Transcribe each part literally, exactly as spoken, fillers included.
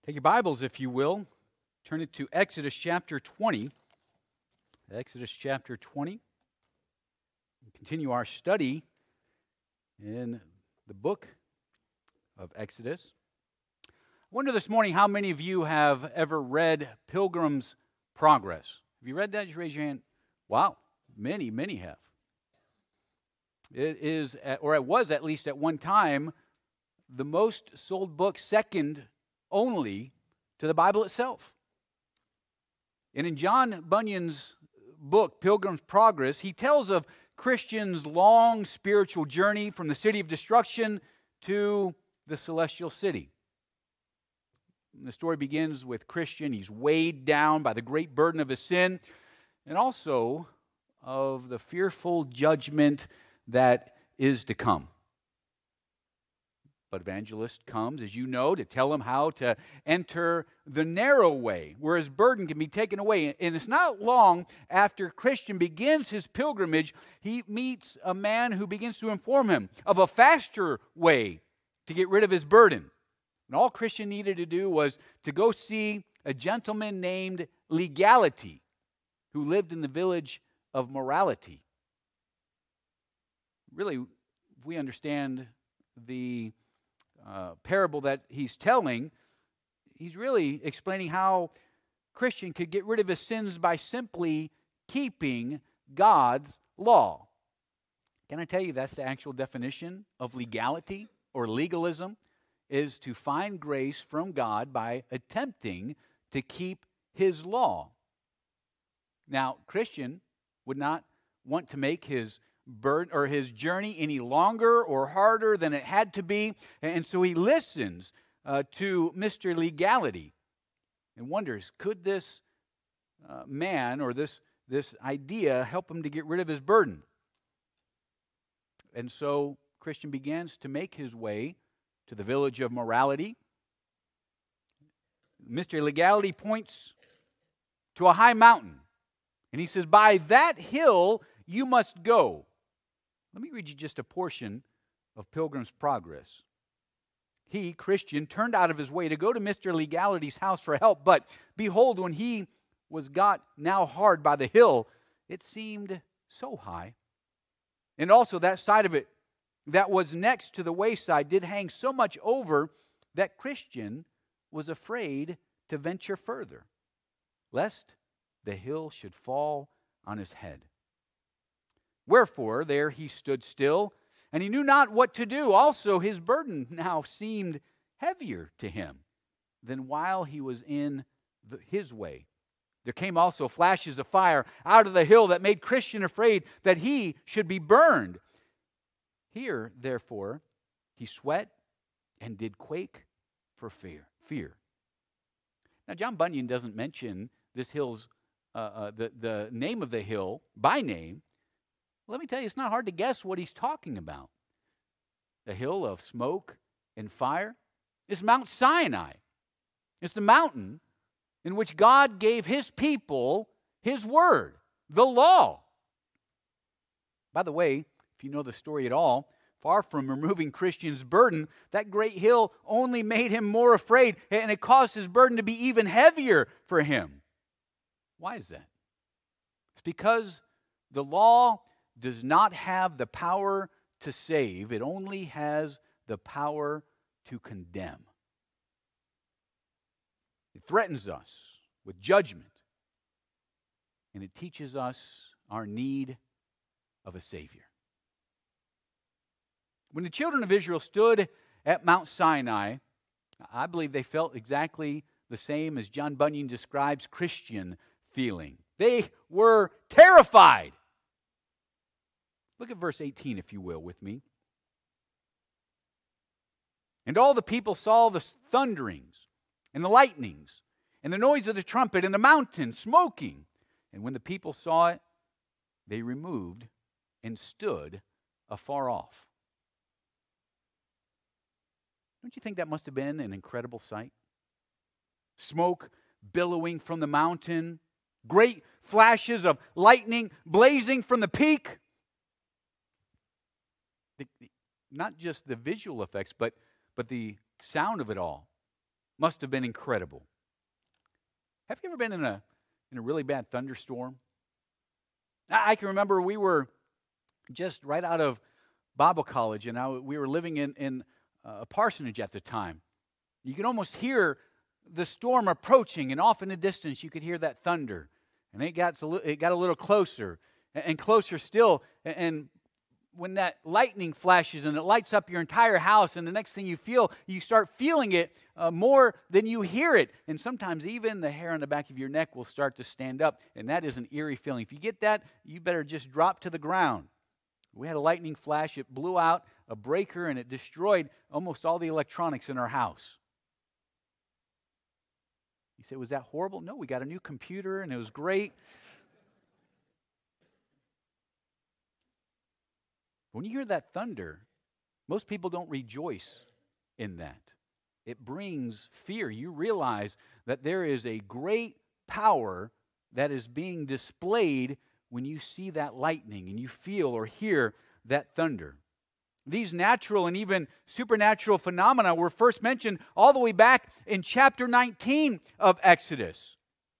Take your Bibles, if you will. Turn it to Exodus chapter twenty. Exodus chapter twenty. We'll continue our study in the book of Exodus. I wonder this morning how many of you have ever read Pilgrim's Progress. Have you read that? Just raise your hand. Wow, many, many have. It is, or it was at least at one time, the most sold book, second only to the Bible itself. And in John Bunyan's book, Pilgrim's Progress, he tells of Christian's long spiritual journey from the city of destruction to the celestial city. And the story begins with Christian. He's weighed down by the great burden of his sin and also of the fearful judgment that is to come. But evangelist comes, as you know, to tell him how to enter the narrow way, where his burden can be taken away. And it's not long after Christian begins his pilgrimage, he meets a man who begins to inform him of a faster way to get rid of his burden. And all Christian needed to do was to go see a gentleman named Legality, who lived in the village of Morality. Really, if we understand the Uh, parable that he's telling, he's really explaining how Christian could get rid of his sins by simply keeping God's law. Can I tell you that's the actual definition of legality or legalism, is to find grace from God by attempting to keep his law. Now, Christian would not want to make his burden or his journey any longer or harder than it had to be, and so he listens uh, to Mister Legality and wonders, could this uh, man or this this idea help him to get rid of his burden? And so Christian begins to make his way to the village of Morality. Mister Legality points to a high mountain, and he says, "By that hill you must go." Let me read you just a portion of Pilgrim's Progress. He, Christian, turned out of his way to go to Mister Legality's house for help, but behold, when he was got now hard by the hill, it seemed so high. And also that side of it that was next to the wayside did hang so much over that Christian was afraid to venture further, lest the hill should fall on his head. Wherefore, there he stood still, and he knew not what to do. Also, his burden now seemed heavier to him than while he was in the, his way. There came also flashes of fire out of the hill that made Christian afraid that he should be burned. Here, therefore, he sweat and did quake for fear. Fear. Now, John Bunyan doesn't mention this hill's uh, uh, the the name of the hill by name. Let me tell you, it's not hard to guess what he's talking about. The hill of smoke and fire is Mount Sinai. It's the mountain in which God gave his people his word, the law. By the way, if you know the story at all, far from removing Christian's burden, that great hill only made him more afraid, and it caused his burden to be even heavier for him. Why is that? It's because the law does not have the power to save. It only has the power to condemn. It threatens us with judgment, and it teaches us our need of a Savior. When the children of Israel stood at Mount Sinai, I believe they felt exactly the same as John Bunyan describes Christian feeling. They were terrified. Look at verse eighteen, if you will, with me. And all the people saw the thunderings and the lightnings and the noise of the trumpet and the mountain smoking. And when the people saw it, they removed and stood afar off. Don't you think that must have been an incredible sight? Smoke billowing from the mountain, great flashes of lightning blazing from the peak. The, not just the visual effects, but, but the sound of it all. must have been incredible. Have you ever been in a in a really bad thunderstorm? I, I can remember we were just right out of Bible college, and I, we were living in, in a parsonage at the time. You could almost hear the storm approaching, and off in the distance you could hear that thunder. And it got, it got a little closer, and closer still, and when that lightning flashes and it lights up your entire house, and the next thing you feel, you start feeling it uh, more than you hear it. And sometimes even the hair on the back of your neck will start to stand up, and that is an eerie feeling. If you get that, you better just drop to the ground. We had a lightning flash. It blew out a breaker, and it destroyed almost all the electronics in our house. You say, was that horrible? No, we got a new computer, and it was great. When you hear that thunder, most people don't rejoice in that. It brings fear. You realize that there is a great power that is being displayed when you see that lightning and you feel or hear that thunder. These natural and even supernatural phenomena were first mentioned all the way back in chapter nineteen of Exodus.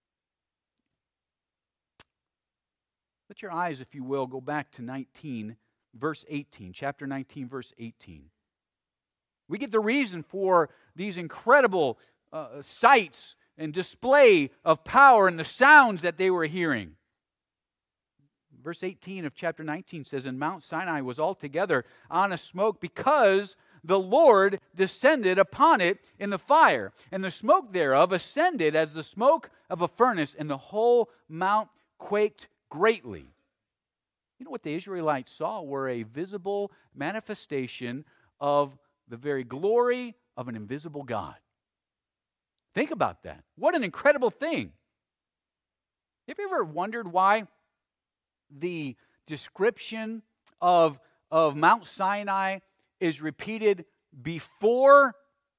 Let your eyes, if you will, go back to nineteen, verse eighteen, chapter nineteen, verse eighteen. We get the reason for these incredible uh, sights and display of power and the sounds that they were hearing. Verse eighteen of chapter nineteen says, "And Mount Sinai was altogether on a smoke, because the Lord descended upon it in the fire. And the smoke thereof ascended as the smoke of a furnace, and the whole mount quaked greatly." You know what the Israelites saw were a visible manifestation of the very glory of an invisible God. Think about that. What an incredible thing. Have you ever wondered why the description of, of Mount Sinai is repeated before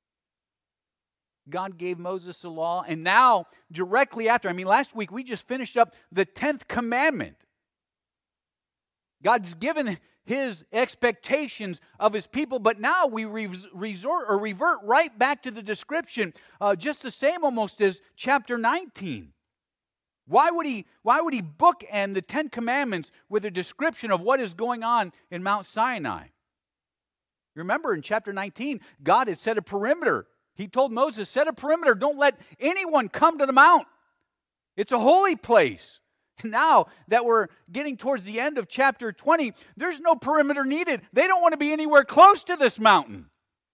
God gave Moses the law, and now directly after? I mean, last week we just finished up the tenth commandment. God's given His expectations of His people, but now we resort or revert right back to the description, uh, just the same almost as chapter nineteen. Why would he, why would he bookend the Ten Commandments with a description of what is going on in Mount Sinai? Remember in chapter nineteen, God had set a perimeter. He told Moses, set a perimeter. Don't let anyone come to the mount. It's a holy place. Now that we're getting towards the end of chapter twenty, there's no perimeter needed. They don't want to be anywhere close to this mountain.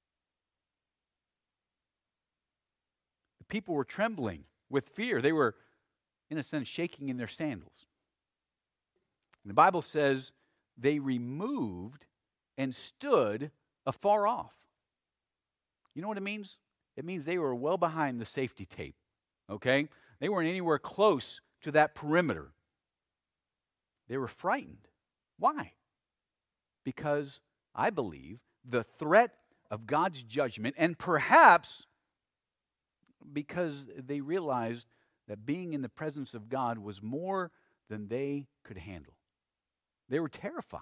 The people were trembling with fear. They were, in a sense, shaking in their sandals. And the Bible says they removed and stood afar off. You know what it means? It means they were well behind the safety tape, okay? They weren't anywhere close to that perimeter. They were frightened. Why? Because I believe the threat of God's judgment, and perhaps because they realized that being in the presence of God was more than they could handle. They were terrified.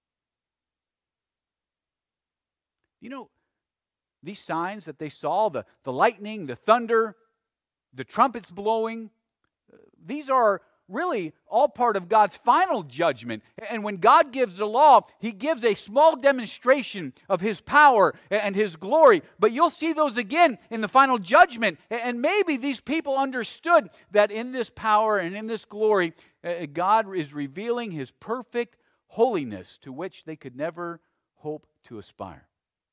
You know, these signs that they saw, the, the lightning, the thunder, the trumpets blowing, uh, these are really all part of God's final judgment. And when God gives the law, He gives a small demonstration of His power and His glory. But you'll see those again in the final judgment. And maybe these people understood that in this power and in this glory, God is revealing His perfect holiness to which they could never hope to aspire.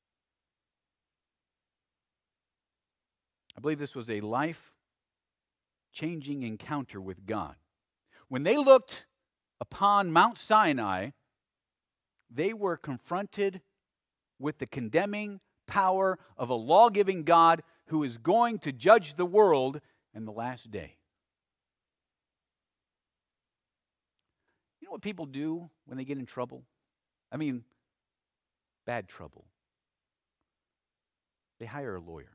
I believe this was a life-changing encounter with God. When they looked upon Mount Sinai, they were confronted with the condemning power of a law-giving God who is going to judge the world in the last day. You know what people do when they get in trouble? I mean, bad trouble. They hire a lawyer.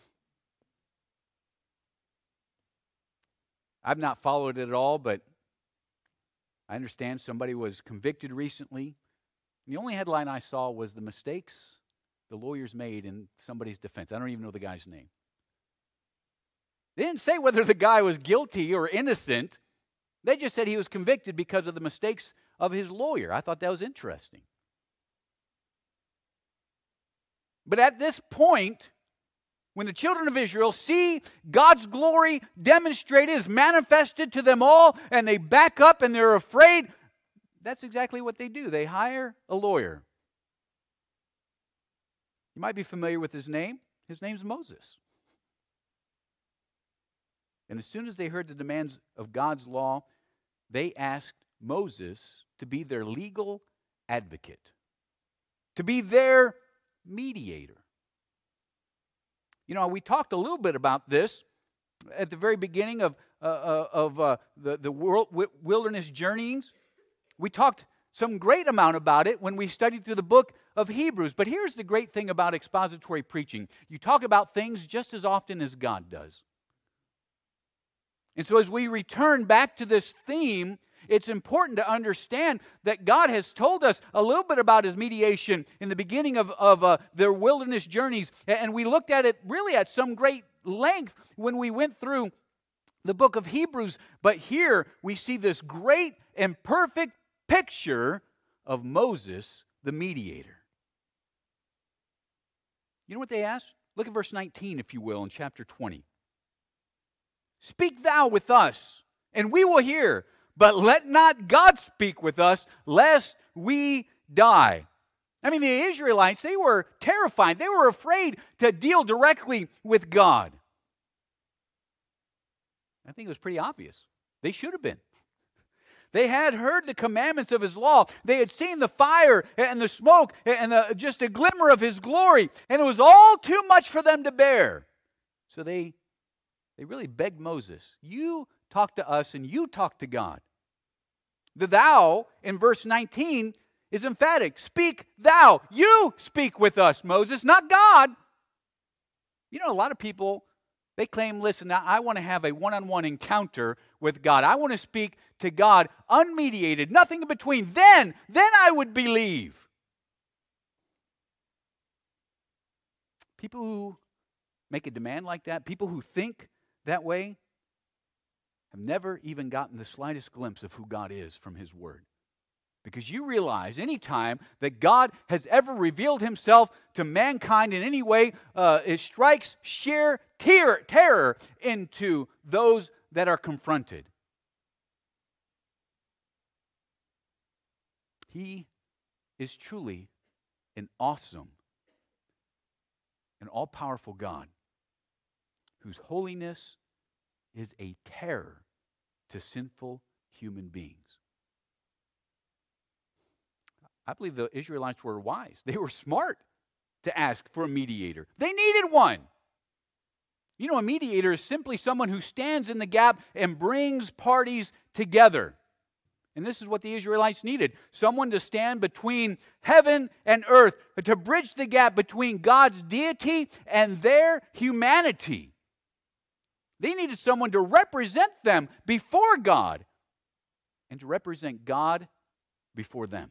I've not followed it at all, but I understand somebody was convicted recently. The only headline I saw was the mistakes the lawyers made in somebody's defense. I don't even know the guy's name. They didn't say whether the guy was guilty or innocent. They just said he was convicted because of the mistakes of his lawyer. I thought that was interesting. But at this point, when the children of Israel see God's glory demonstrated, is manifested to them all, and they back up and they're afraid, that's exactly what they do. They hire a lawyer. You might be familiar with his name. His name's Moses. And as soon as they heard the demands of God's law, they asked Moses to be their legal advocate, to be their mediator. You know, we talked a little bit about this at the very beginning of, uh, uh, of uh, the, the world, wilderness journeyings. We talked some great amount about it when we studied through the book of Hebrews. But here's the great thing about expository preaching. You talk about things just as often as God does. And so as we return back to this theme, it's important to understand that God has told us a little bit about His mediation in the beginning of, of uh, their wilderness journeys. And we looked at it really at some great length when we went through the book of Hebrews. But here we see this great and perfect picture of Moses, the mediator. You know what they asked? Look at verse nineteen, if you will, in chapter twenty. Speak thou with us, and we will hear. But let not God speak with us, lest we die. I mean, the Israelites, they were terrified. They were afraid to deal directly with God. I think it was pretty obvious. They should have been. They had heard the commandments of His law. They had seen the fire and the smoke and the, just a glimmer of His glory. And it was all too much for them to bear. So they, they really begged Moses, you talk to us and you talk to God. The thou in verse nineteen is emphatic. Speak thou. You speak with us, Moses, not God. You know, a lot of people, they claim, listen, now I want to have a one-on-one encounter with God. I want to speak to God unmediated, nothing in between. Then, then I would believe. People who make a demand like that, people who think that way, have never even gotten the slightest glimpse of who God is from His Word. Because you realize anytime that God has ever revealed Himself to mankind in any way, uh, it strikes sheer ter- terror into those that are confronted. He is truly an awesome and all-powerful God whose holiness is a terror to sinful human beings. I believe the Israelites were wise. They were smart to ask for a mediator. They needed one. You know, a mediator is simply someone who stands in the gap and brings parties together. And this is what the Israelites needed. Someone to stand between heaven and earth, to bridge the gap between God's deity and their humanity. They needed someone to represent them before God and to represent God before them.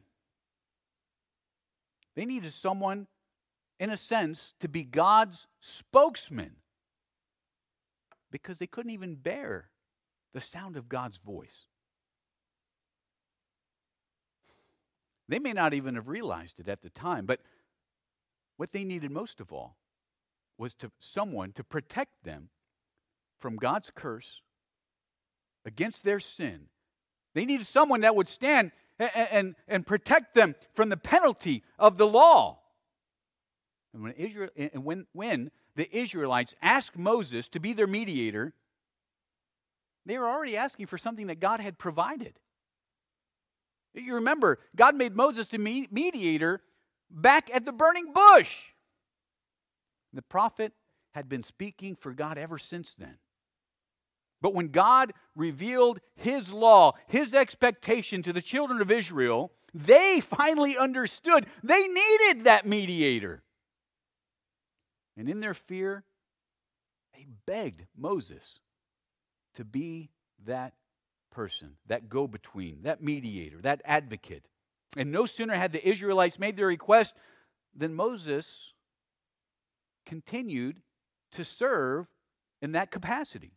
They needed someone, in a sense, to be God's spokesman because they couldn't even bear the sound of God's voice. They may not even have realized it at the time, but what they needed most of all was to someone to protect them from God's curse against their sin. They needed someone that would stand and, and, and protect them from the penalty of the law. And when, Israel, and when, when the Israelites asked Moses to be their mediator, they were already asking for something that God had provided. You remember, God made Moses the mediator back at the burning bush. The prophet had been speaking for God ever since then. But when God revealed His law, His expectation to the children of Israel, they finally understood they needed that mediator. And in their fear, they begged Moses to be that person, that go-between, that mediator, that advocate. And no sooner had the Israelites made their request than Moses continued to serve in that capacity.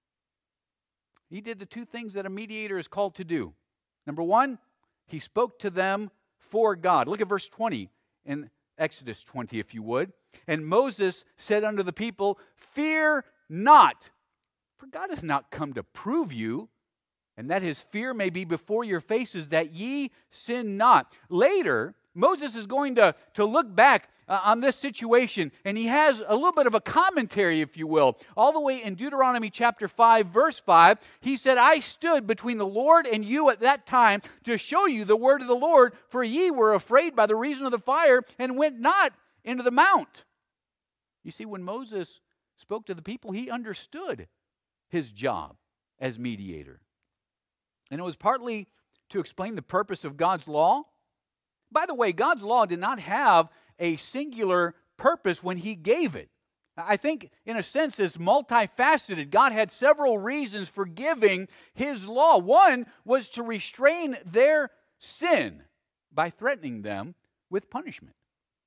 He did the two things that a mediator is called to do. Number one, he spoke to them for God. Look at verse twenty in Exodus twenty, if you would. And Moses said unto the people, fear not, for God has not come to prove you, and that his fear may be before your faces, that ye sin not. Later, Moses is going to, to look back uh, on this situation, and he has a little bit of a commentary, if you will. All the way in Deuteronomy chapter five, verse five, he said, I stood between the Lord and you at that time to show you the word of the Lord, for ye were afraid by the reason of the fire, and went not into the mount. You see, when Moses spoke to the people, he understood his job as mediator. And it was partly to explain the purpose of God's law. By the way, God's law did not have a singular purpose when he gave it. I think, in a sense, it's multifaceted. God had several reasons for giving his law. One was to restrain their sin by threatening them with punishment.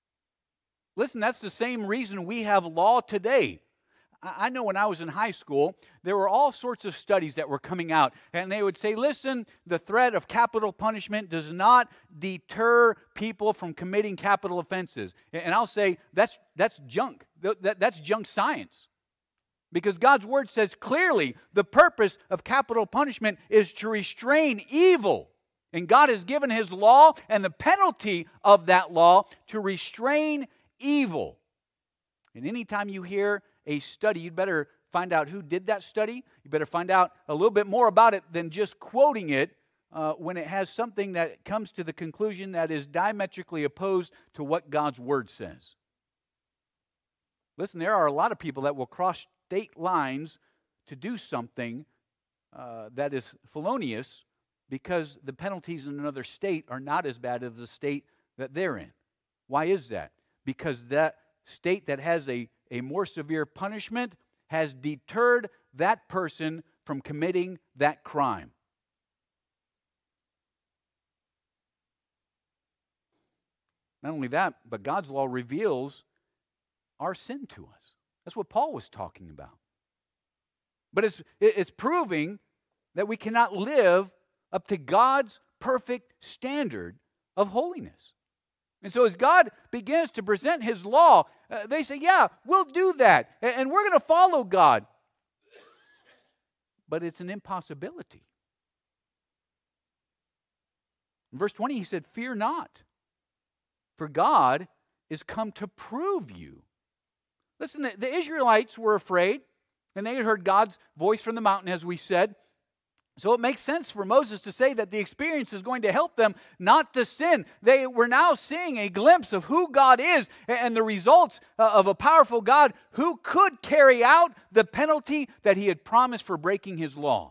Listen, that's the same reason we have law today. I know when I was in high school, there were all sorts of studies that were coming out, and they would say, listen, the threat of capital punishment does not deter people from committing capital offenses. And I'll say, that's, that's junk. That, that's junk science. Because God's word says clearly the purpose of capital punishment is to restrain evil. And God has given his law and the penalty of that law to restrain evil. And anytime you hear a study, you'd better find out who did that study. You better find out a little bit more about it than just quoting it uh, when it has something that comes to the conclusion that is diametrically opposed to what God's word says. Listen, there are a lot of people that will cross state lines to do something uh, that is felonious because the penalties in another state are not as bad as the state that they're in. Why is that? Because that state that has a A more severe punishment has deterred that person from committing that crime. Not only that, but God's law reveals our sin to us. That's what Paul was talking about. But it's, it's proving that we cannot live up to God's perfect standard of holiness. And so as God begins to present his law, uh, they say, yeah, we'll do that, and, and we're going to follow God. But it's an impossibility. In verse twenty, he said, fear not, for God is come to prove you. Listen, the, the Israelites were afraid, and they had heard God's voice from the mountain, as we said. So it makes sense for Moses to say that the experience is going to help them not to sin. They were now seeing a glimpse of who God is and the results of a powerful God who could carry out the penalty that he had promised for breaking his law.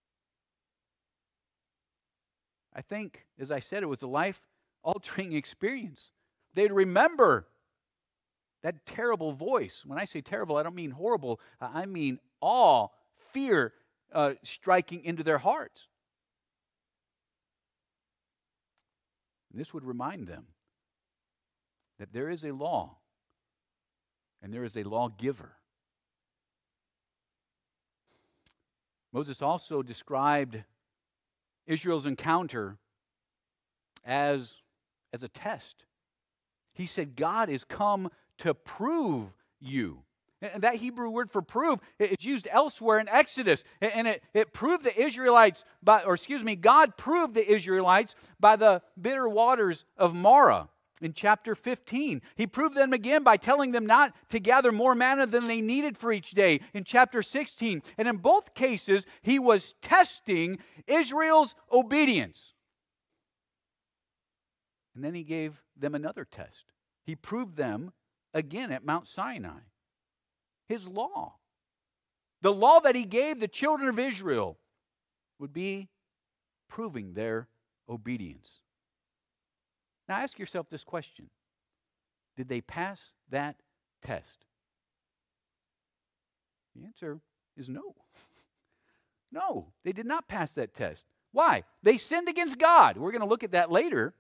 I think, as I said, it was a life-altering experience. They'd remember that terrible voice. When I say terrible, I don't mean horrible. I mean awe, fear, Uh, striking into their hearts. And this would remind them that there is a law and there is a lawgiver. Moses also described Israel's encounter as, as a test. He said, God is come to prove you. And that Hebrew word for prove, it's used elsewhere in Exodus. And it, it proved the Israelites, by, or excuse me, God proved the Israelites by the bitter waters of Marah in chapter fifteen. He proved them again by telling them not to gather more manna than they needed for each day in chapter sixteen. And in both cases, he was testing Israel's obedience. And then he gave them another test. He proved them again at Mount Sinai. His law. The law that he gave the children of Israel would be proving their obedience. Now ask yourself this question. Did they pass that test? The answer is no. No, they did not pass that test. Why? They sinned against God. We're going to look at that later.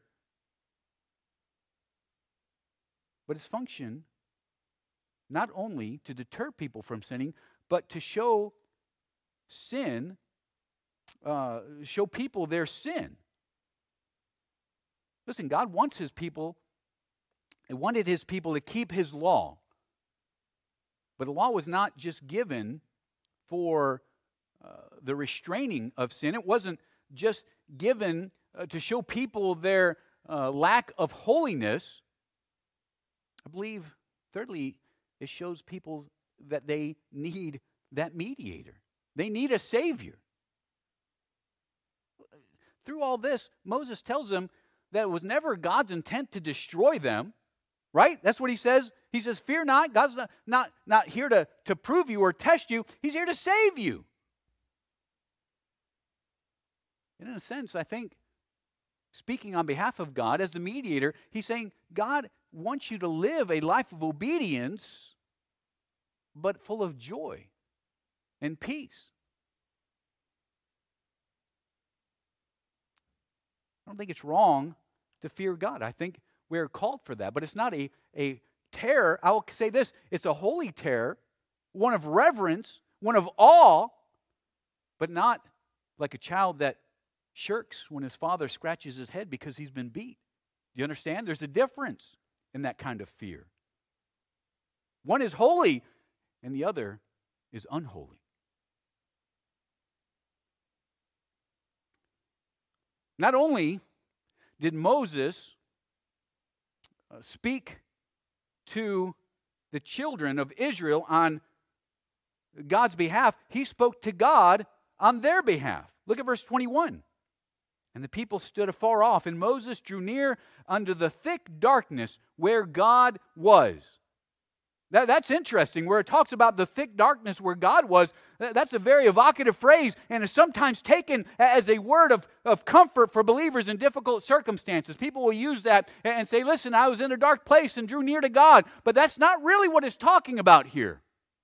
But its function not only to deter people from sinning, but to show sin, uh, show people their sin. Listen, God wants his people, he wanted his people to keep his law. But the law was not just given for uh, the restraining of sin. It wasn't just given uh, to show people their uh, lack of holiness. I believe, thirdly, it shows people that they need that mediator. They need a Savior. Through all this, Moses tells them that it was never God's intent to destroy them, right? That's what he says. He says, fear not. God's not, not, not here to, to prove you or test you. He's here to save you. And in a sense, I think, speaking on behalf of God as the mediator, he's saying, God wants you to live a life of obedience, but full of joy and peace. I don't think it's wrong to fear God. I think we're called for that, but it's not a, a terror. I will say this, it's a holy terror, one of reverence, one of awe, but not like a child that shirks when his father scratches his head because he's been beat. Do you understand? There's a difference in that kind of fear. One is holy and the other is unholy. Not only did Moses uh, speak to the children of Israel on God's behalf, he spoke to God on their behalf. Look at verse twenty-one. And the people stood afar off, and Moses drew near unto the thick darkness where God was. That, that's interesting, where it talks about the thick darkness where God was. That's a very evocative phrase, and is sometimes taken as a word of, of comfort for believers in difficult circumstances. People will use that and say, listen, I was in a dark place and drew near to God. But that's not really what it's talking about here.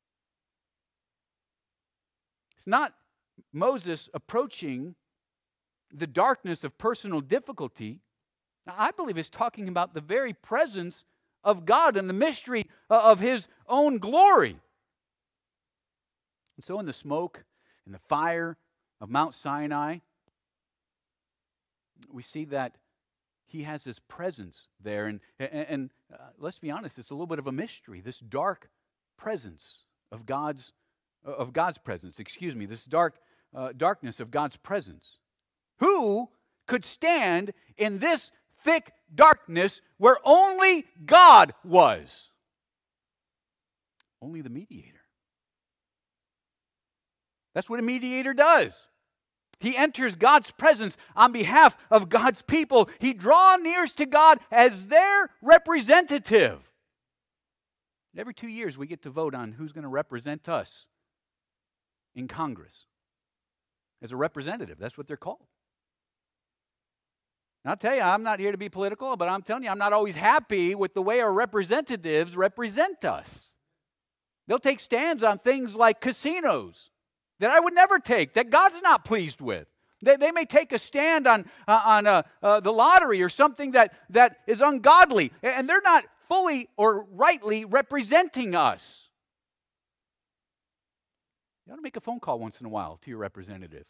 It's not Moses approaching the darkness of personal difficulty. Now, I believe it's talking about the very presence of God and the mystery of his own glory. And so in the smoke and the fire of Mount Sinai, we see that he has his presence there. And, and, and uh, let's be honest, it's a little bit of a mystery, this dark presence of God's, of God's presence, excuse me, this dark uh, darkness of God's presence. Who could stand in this thick darkness where only God was? Only the mediator. That's what a mediator does. He enters God's presence on behalf of God's people. He draws near to God as their representative. Every two years we get to vote on who's going to represent us in Congress. As a representative, that's what they're called. And I'll tell you, I'm not here to be political, but I'm telling you, I'm not always happy with the way our representatives represent us. They'll take stands on things like casinos that I would never take, that God's not pleased with. They, they may take a stand on, uh, on uh, uh, the lottery or something that, that is ungodly, and they're not fully or rightly representing us. You ought to make a phone call once in a while to your representative.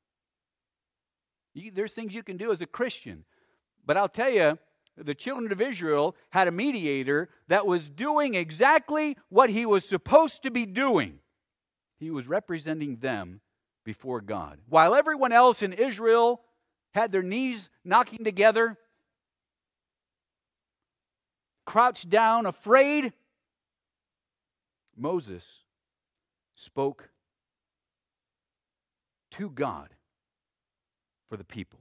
You, there's things you can do as a Christian. But I'll tell you, the children of Israel had a mediator that was doing exactly what he was supposed to be doing. He was representing them before God. While everyone else in Israel had their knees knocking together, crouched down, afraid, Moses spoke to God for the people.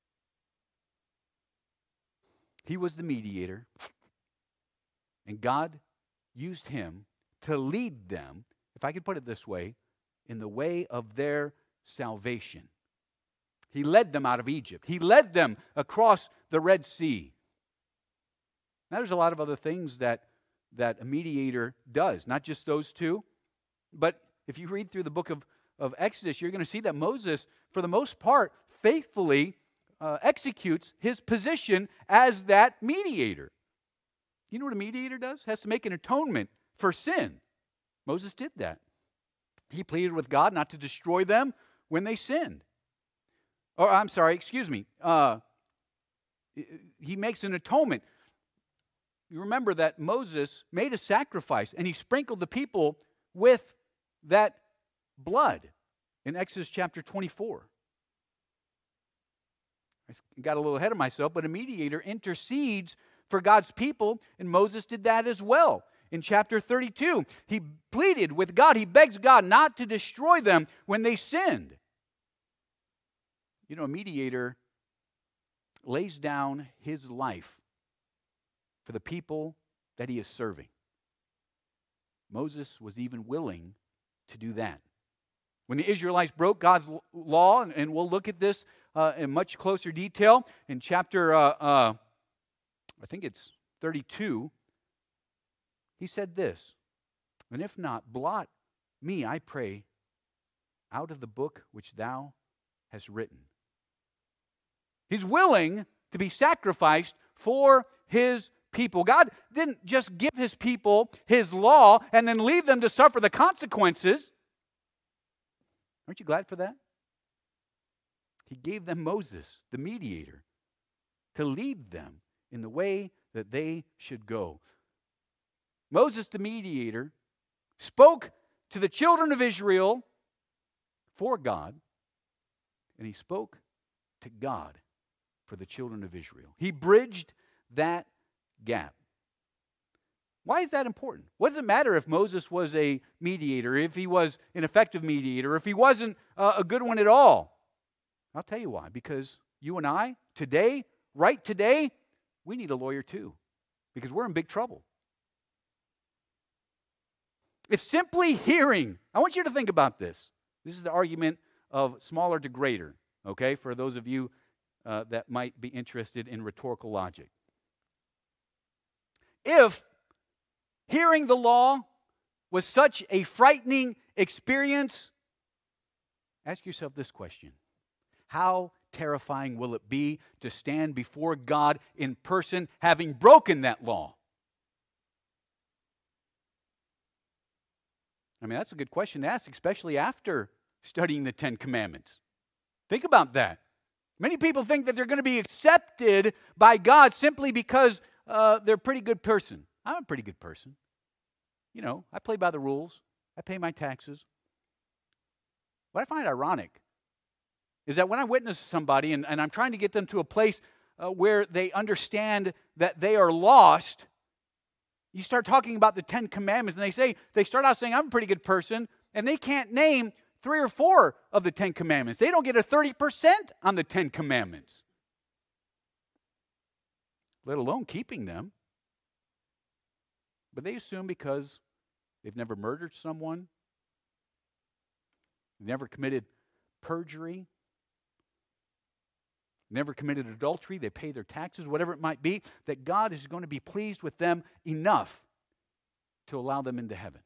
He was the mediator, and God used him to lead them, if I could put it this way, in the way of their salvation. He led them out of Egypt. He led them across the Red Sea. Now, there's a lot of other things that, that a mediator does, not just those two, but if you read through the book of of Exodus, you're going to see that Moses, for the most part, faithfully uh, executes his position as that mediator. You know what a mediator does? Has to make an atonement for sin. Moses did that. He pleaded with God not to destroy them when they sinned. Or, I'm sorry, excuse me. Uh, he makes an atonement. You remember that Moses made a sacrifice, and he sprinkled the people with that blood in Exodus chapter twenty-four. I got a little ahead of myself, but a mediator intercedes for God's people, and Moses did that as well. In chapter thirty-two, he pleaded with God. He begs God not to destroy them when they sinned. You know, a mediator lays down his life for the people that he is serving. Moses was even willing to do that. When the Israelites broke God's law, and we'll look at this uh, in much closer detail in chapter, uh, uh, I think it's thirty-two, he said this, "And if not, blot me, I pray, out of the book which thou hast written." He's willing to be sacrificed for his people. God didn't just give his people his law and then leave them to suffer the consequences. Aren't you glad for that? He gave them Moses, the mediator, to lead them in the way that they should go. Moses, the mediator, spoke to the children of Israel for God, and he spoke to God for the children of Israel. He bridged that gap. Why is that important? What does it matter if Moses was a mediator, if he was an effective mediator, if he wasn't uh, a good one at all? I'll tell you why. Because you and I, today, right today, we need a lawyer too. Because we're in big trouble. If simply hearing, I want you to think about this. This is the argument of smaller to greater, okay, for those of you uh, that might be interested in rhetorical logic. If hearing the law was such a frightening experience, ask yourself this question. How terrifying will it be to stand before God in person having broken that law? I mean, that's a good question to ask, especially after studying the Ten Commandments. Think about that. Many people think that they're going to be accepted by God simply because uh, they're a pretty good person. I'm a pretty good person. You know, I play by the rules. I pay my taxes. What I find ironic is that when I witness somebody and, and I'm trying to get them to a place uh, where they understand that they are lost, you start talking about the Ten Commandments, and they say, they start out saying, I'm a pretty good person, and they can't name three or four of the Ten Commandments. They don't get a thirty percent on the Ten Commandments, let alone keeping them. But they assume because they've never murdered someone, never committed perjury, never committed adultery, they pay their taxes, whatever it might be, that God is going to be pleased with them enough to allow them into heaven.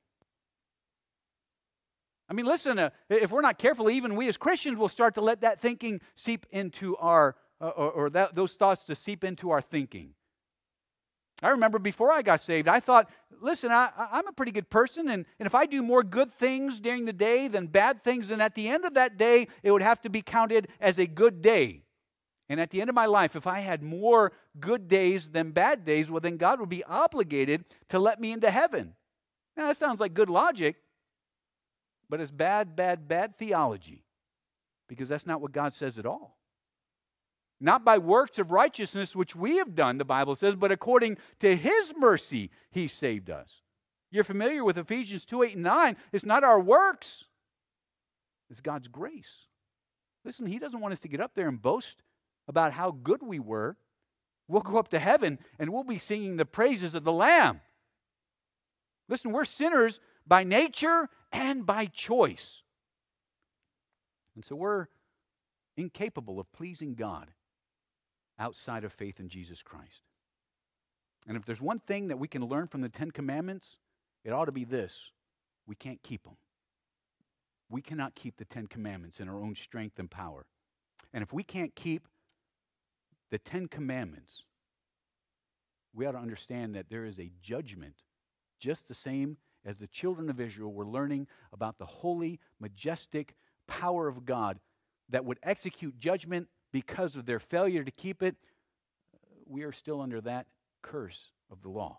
I mean, listen, uh, if we're not careful, even we as Christians will start to let that thinking seep into our, uh, or, or that, those thoughts to seep into our thinking. I remember before I got saved, I thought, listen, I, I'm a pretty good person, and, and if I do more good things during the day than bad things, then at the end of that day, it would have to be counted as a good day. And at the end of my life, if I had more good days than bad days, well, then God would be obligated to let me into heaven. Now, that sounds like good logic, but it's bad, bad, bad theology, because that's not what God says at all. Not by works of righteousness which we have done, the Bible says, but according to His mercy He saved us. You're familiar with Ephesians two, eight, and nine. It's not our works. It's God's grace. Listen, He doesn't want us to get up there and boast about how good we were. We'll go up to heaven and we'll be singing the praises of the Lamb. Listen, we're sinners by nature and by choice. And so we're incapable of pleasing God outside of faith in Jesus Christ. And if there's one thing that we can learn from the Ten Commandments, it ought to be this: we can't keep them. We cannot keep the Ten Commandments in our own strength and power. And if we can't keep the Ten Commandments, we ought to understand that there is a judgment just the same as the children of Israel were learning about the holy, majestic power of God that would execute judgment because of their failure to keep it, we are still under that curse of the law.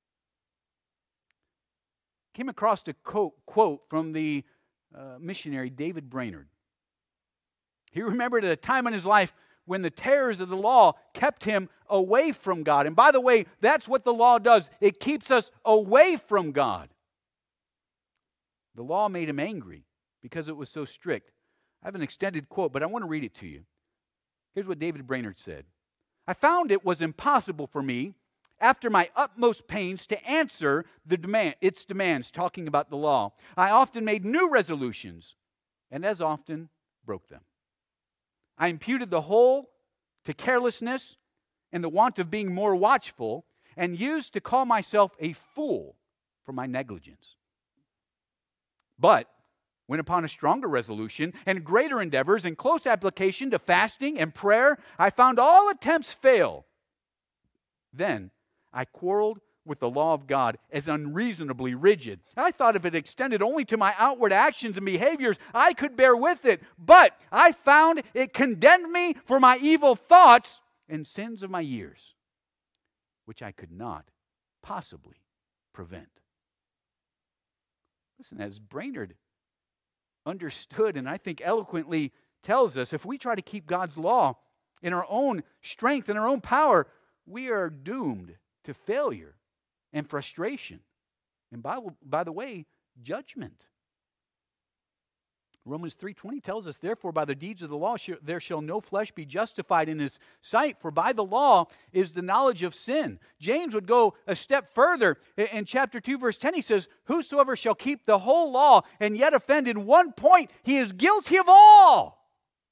Came across a quote, quote from the uh, missionary David Brainerd. He remembered at a time in his life when the terrors of the law kept him away from God. And by the way, that's what the law does. It keeps us away from God. The law made him angry because it was so strict. I have an extended quote, but I want to read it to you. Here's what David Brainerd said. I found it was impossible for me, after my utmost pains, to answer the demand, its demands, talking about the law. I often made new resolutions, and as often broke them. I imputed the whole to carelessness and the want of being more watchful, and used to call myself a fool for my negligence. But when upon a stronger resolution and greater endeavors and close application to fasting and prayer, I found all attempts fail. Then I quarreled with the law of God as unreasonably rigid. I thought if it extended only to my outward actions and behaviors, I could bear with it. But I found it condemned me for my evil thoughts and sins of my years, which I could not possibly prevent. Listen, as Brainerd understood and I think eloquently tells us, if we try to keep God's law in our own strength and our own power, we are doomed to failure and frustration. And by, by the way, judgment. Romans three twenty tells us, therefore, by the deeds of the law sh- there shall no flesh be justified in his sight, for by the law is the knowledge of sin. James would go a step further. In, in chapter two, verse ten, he says, whosoever shall keep the whole law and yet offend in one point, he is guilty of all.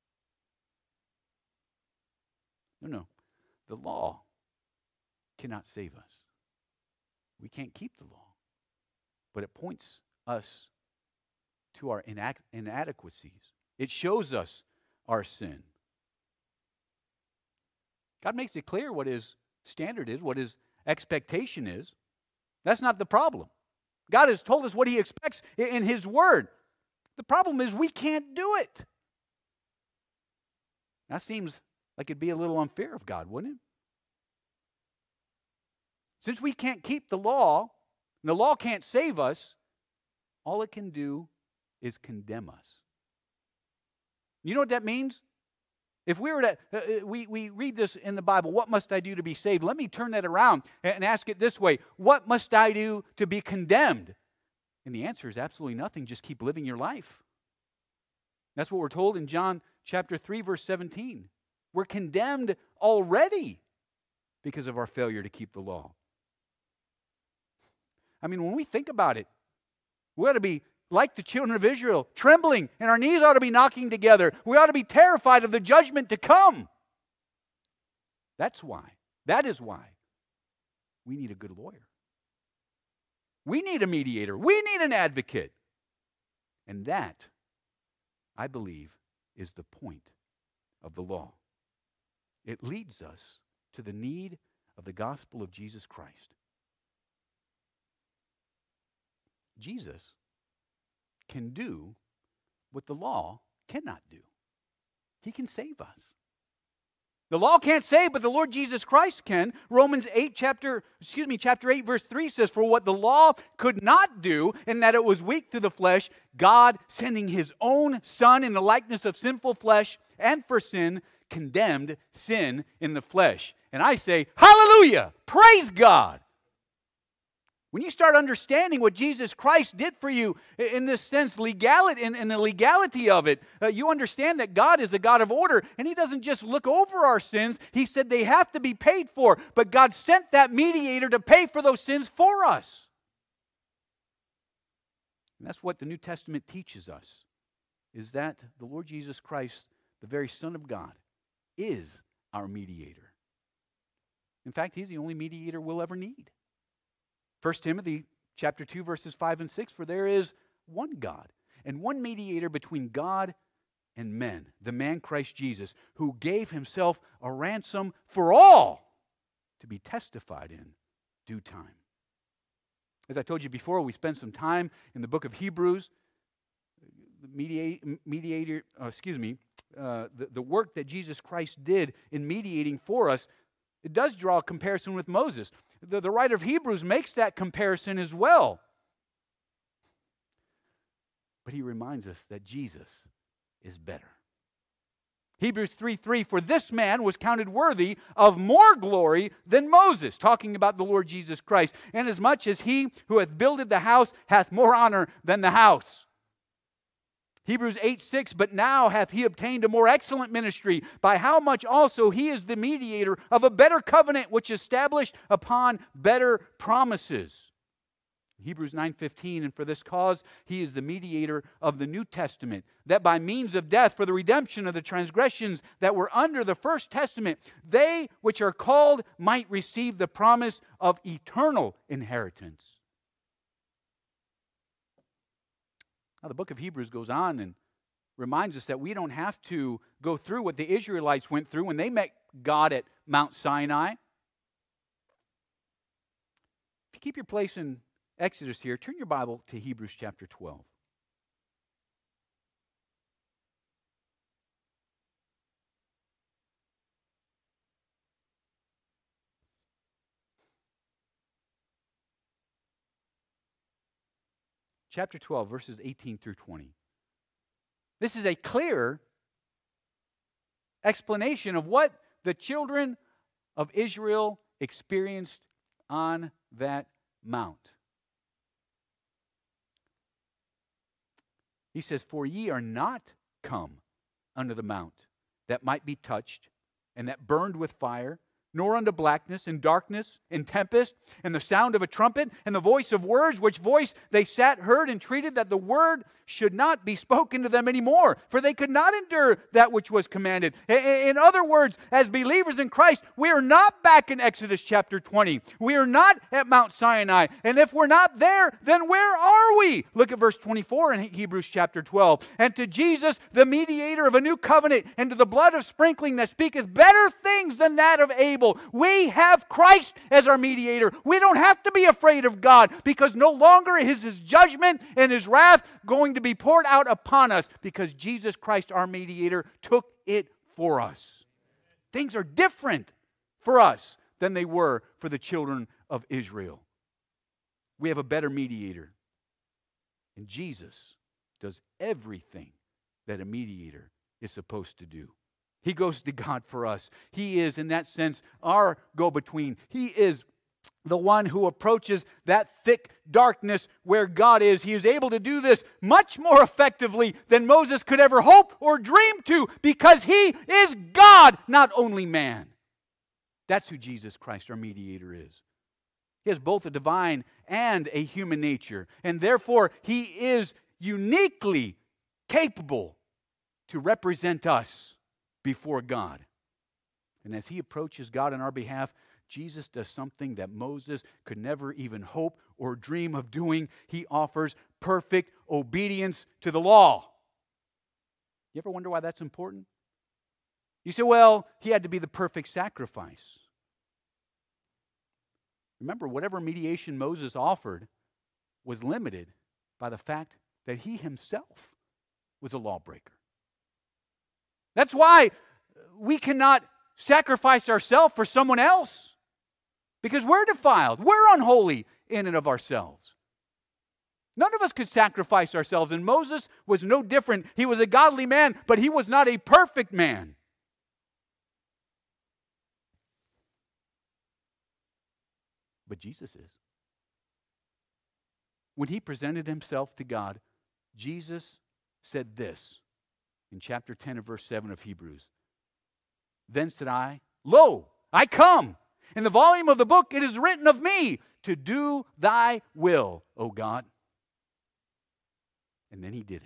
No, no. The law cannot save us. We can't keep the law. But it points us to our inac- inadequacies. It shows us our sin. God makes it clear what his standard is, what his expectation is. That's not the problem. God has told us what he expects in his word. The problem is we can't do it. That seems like it'd be a little unfair of God, wouldn't it? Since we can't keep the law, and the law can't save us, all it can do is condemn us. You know what that means? If we were to, uh, we, we read this in the Bible, what must I do to be saved? Let me turn that around and ask it this way. What must I do to be condemned? And the answer is absolutely nothing. Just keep living your life. That's what we're told in John chapter three, verse seventeen. We're condemned already because of our failure to keep the law. I mean, when we think about it, we ought to be like the children of Israel, trembling, and our knees ought to be knocking together. We ought to be terrified of the judgment to come. That's why, that is why we need a good lawyer. We need a mediator. We need an advocate. And that, I believe, is the point of the law. It leads us to the need of the gospel of Jesus Christ. Jesus can do what the law cannot do. He can save us. The law can't save, but the Lord Jesus Christ can. Romans eight, chapter, excuse me, chapter eight, verse three says, for what the law could not do, in that it was weak through the flesh, God, sending his own Son in the likeness of sinful flesh, and for sin, condemned sin in the flesh. And I say, hallelujah! Praise God! When you start understanding what Jesus Christ did for you in this sense, legality, in, in the legality of it, uh, you understand that God is a God of order, and he doesn't just look over our sins. He said they have to be paid for, but God sent that mediator to pay for those sins for us. And that's what the New Testament teaches us, is that the Lord Jesus Christ, the very Son of God, is our mediator. In fact, he's the only mediator we'll ever need. First Timothy chapter two, verses five and six, for there is one God and one mediator between God and men, the man Christ Jesus, who gave himself a ransom for all to be testified in due time. As I told you before, we spent some time in the book of Hebrews. The mediate, mediator, uh, excuse me, uh, the, the work that Jesus Christ did in mediating for us, it does draw a comparison with Moses. The, the writer of Hebrews makes that comparison as well. But he reminds us that Jesus is better. Hebrews three three, for this man was counted worthy of more glory than Moses, talking about the Lord Jesus Christ, inasmuch as he who hath builded the house hath more honor than the house. Hebrews eight six, but now hath he obtained a more excellent ministry, by how much also he is the mediator of a better covenant, which is established upon better promises. Hebrews nine fifteen, and for this cause he is the mediator of the New Testament, that by means of death for the redemption of the transgressions that were under the first testament, they which are called might receive the promise of eternal inheritance. Now the book of Hebrews goes on and reminds us that we don't have to go through what the Israelites went through when they met God at Mount Sinai. If you keep your place in Exodus here, turn your Bible to Hebrews chapter twelve. Chapter twelve, verses eighteen through twenty. This is a clear explanation of what the children of Israel experienced on that mount. He says, for ye are not come unto the mount that might be touched, and that burned with fire, nor unto blackness, and darkness, and tempest, and the sound of a trumpet, and the voice of words, which voice they sat, heard, and treated that the word should not be spoken to them anymore, for they could not endure that which was commanded. In other words, as believers in Christ, we are not back in Exodus chapter twenty. We are not at Mount Sinai. And if we're not there, then where are we? Look at verse twenty-four in Hebrews chapter twelve. And to Jesus, the mediator of a new covenant, and to the blood of sprinkling that speaketh better things than that of Abel. We have Christ as our mediator. We don't have to be afraid of God, because no longer is his judgment and his wrath going to be poured out upon us, because Jesus Christ, our mediator, took it for us. Things are different for us than they were for the children of Israel. We have a better mediator. And Jesus does everything that a mediator is supposed to do. He goes to God for us. He is, in that sense, our go-between. He is the one who approaches that thick darkness where God is. He is able to do this much more effectively than Moses could ever hope or dream to, because he is God, not only man. That's who Jesus Christ, our mediator, is. He has both a divine and a human nature, and therefore he is uniquely capable to represent us before God. And as he approaches God on our behalf, Jesus does something that Moses could never even hope or dream of doing. He offers perfect obedience to the law. You ever wonder why that's important? You say, well, he had to be the perfect sacrifice. Remember, whatever mediation Moses offered was limited by the fact that he himself was a lawbreaker. That's why we cannot sacrifice ourselves for someone else, because we're defiled. We're unholy in and of ourselves. None of us could sacrifice ourselves, and Moses was no different. He was a godly man, but he was not a perfect man. But Jesus is. When he presented himself to God, Jesus said this in chapter ten of verse seven of Hebrews. Then said I, lo, I come. In the volume of the book it is written of me, to do thy will, O God. And then he did it.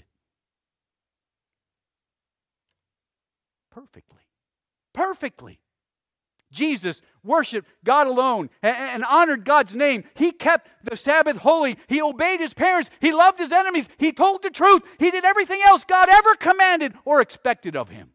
Perfectly. Perfectly. Jesus worshiped God alone and honored God's name. He kept the Sabbath holy. He obeyed his parents. He loved his enemies. He told the truth. He did everything else God ever commanded or expected of him.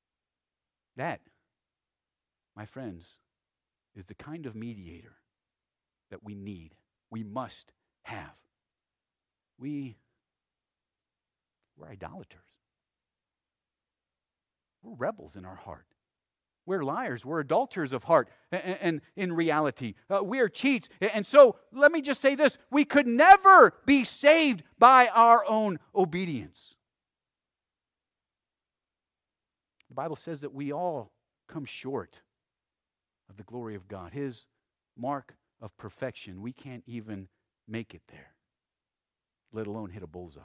That, my friends, is the kind of mediator that we need, we must have. We, we're idolaters. We're rebels in our heart. We're liars. We're adulterers of heart and, and in reality. Uh, we are cheats. And so let me just say this. We could never be saved by our own obedience. The Bible says that we all come short of the glory of God, His mark of perfection. We can't even make it there, let alone hit a bullseye.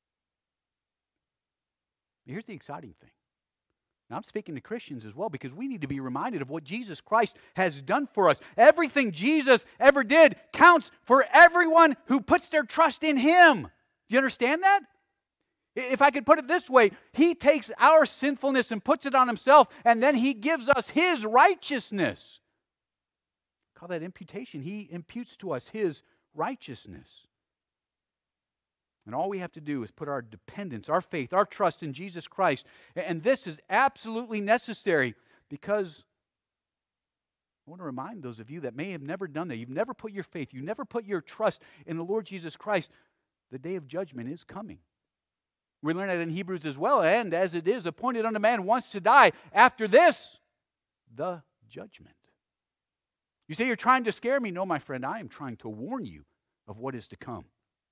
Here's the exciting thing. Now, I'm speaking to Christians as well because we need to be reminded of what Jesus Christ has done for us. Everything Jesus ever did counts for everyone who puts their trust in Him. Do you understand that? If I could put it this way, He takes our sinfulness and puts it on Himself, and then He gives us His righteousness. Call that imputation. He imputes to us His righteousness. And all we have to do is put our dependence, our faith, our trust in Jesus Christ. And this is absolutely necessary because I want to remind those of you that may have never done that. You've never put your faith, you never put your trust in the Lord Jesus Christ. The day of judgment is coming. We learn that in Hebrews as well. And as it is appointed unto man once to die, after this, the judgment. You say you're trying to scare me. No, my friend, I am trying to warn you of what is to come.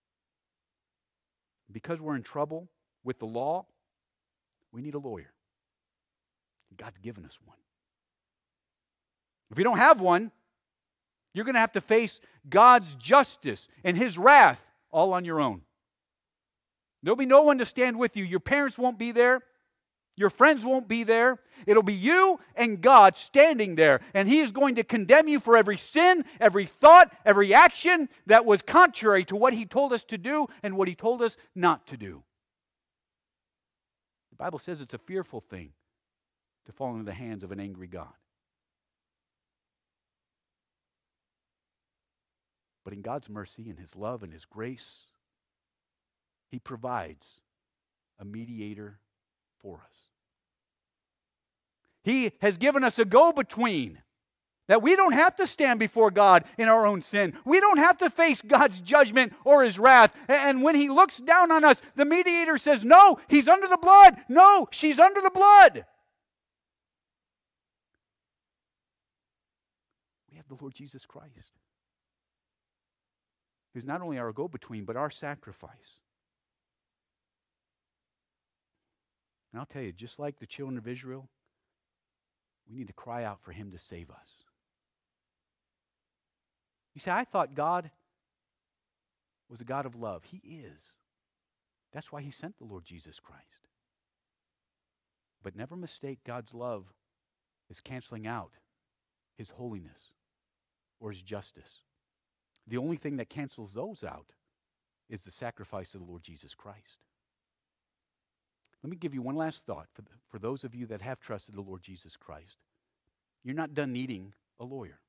Because we're in trouble with the law, we need a lawyer. God's given us one. If you don't have one, you're going to have to face God's justice and His wrath all on your own. There'll be no one to stand with you. Your parents won't be there. Your friends won't be there. It'll be you and God standing there. And He is going to condemn you for every sin, every thought, every action that was contrary to what He told us to do and what He told us not to do. The Bible says it's a fearful thing to fall into the hands of an angry God. But in God's mercy and His love and His grace, He provides a mediator for us. He has given us a go-between that we don't have to stand before God in our own sin. We don't have to face God's judgment or His wrath. And when He looks down on us, the mediator says, no, he's under the blood. No, she's under the blood. We have the Lord Jesus Christ, who's not only our go-between, but our sacrifice. And I'll tell you, just like the children of Israel, we need to cry out for Him to save us. You say, I thought God was a God of love. He is. That's why He sent the Lord Jesus Christ. But never mistake God's love as canceling out His holiness or His justice. The only thing that cancels those out is the sacrifice of the Lord Jesus Christ. Let me give you one last thought for, the, for those of you that have trusted the Lord Jesus Christ. You're not done needing a lawyer.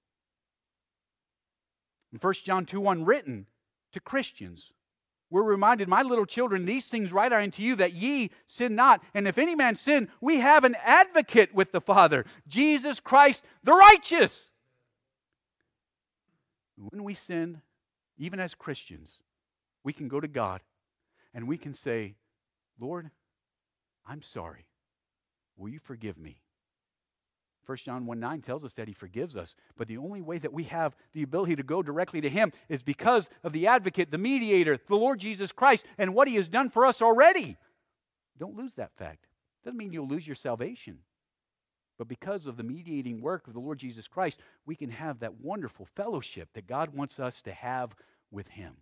In First John two one, written to Christians, we're reminded, my little children, these things write I unto you, that ye sin not. And if any man sin, we have an advocate with the Father, Jesus Christ the righteous. When we sin, even as Christians, we can go to God and we can say, Lord, I'm sorry. Will you forgive me? First John one nine tells us that He forgives us. But the only way that we have the ability to go directly to Him is because of the advocate, the mediator, the Lord Jesus Christ, and what He has done for us already. Don't lose that fact. Doesn't mean you'll lose your salvation. But because of the mediating work of the Lord Jesus Christ, we can have that wonderful fellowship that God wants us to have with Him.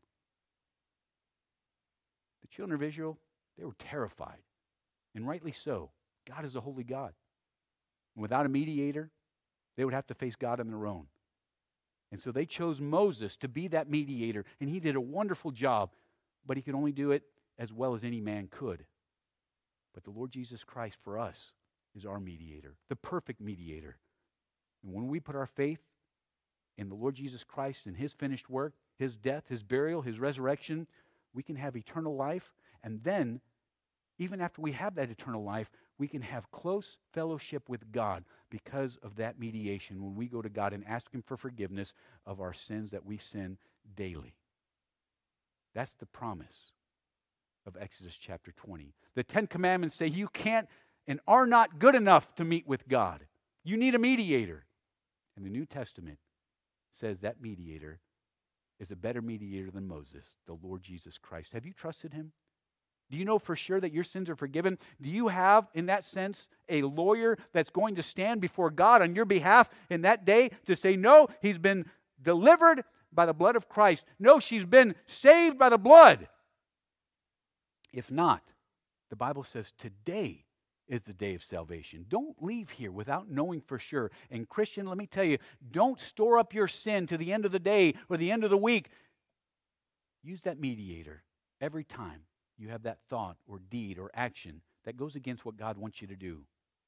The children of Israel, they were terrified. And rightly so. God is a holy God. And without a mediator, they would have to face God on their own. And so they chose Moses to be that mediator, and he did a wonderful job, but he could only do it as well as any man could. But the Lord Jesus Christ for us is our mediator, the perfect mediator. And when we put our faith in the Lord Jesus Christ and His finished work, His death, His burial, His resurrection, we can have eternal life, and then even after we have that eternal life, we can have close fellowship with God because of that mediation when we go to God and ask Him for forgiveness of our sins that we sin daily. That's the promise of Exodus chapter twenty. The Ten Commandments say you can't and are not good enough to meet with God. You need a mediator. And the New Testament says that mediator is a better mediator than Moses, the Lord Jesus Christ. Have you trusted Him? Do you know for sure that your sins are forgiven? Do you have, in that sense, a lawyer that's going to stand before God on your behalf in that day to say, no, he's been delivered by the blood of Christ. No, she's been saved by the blood. If not, the Bible says today is the day of salvation. Don't leave here without knowing for sure. And Christian, let me tell you, don't store up your sin to the end of the day or the end of the week. Use that mediator every time you have that thought or deed or action that goes against what God wants you to do,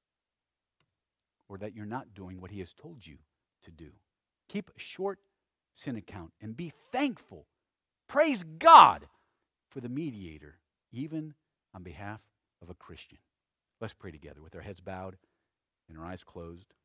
or that you're not doing what He has told you to do. Keep a short sin account and be thankful. Praise God for the mediator, even on behalf of a Christian. Let's pray together with our heads bowed and our eyes closed.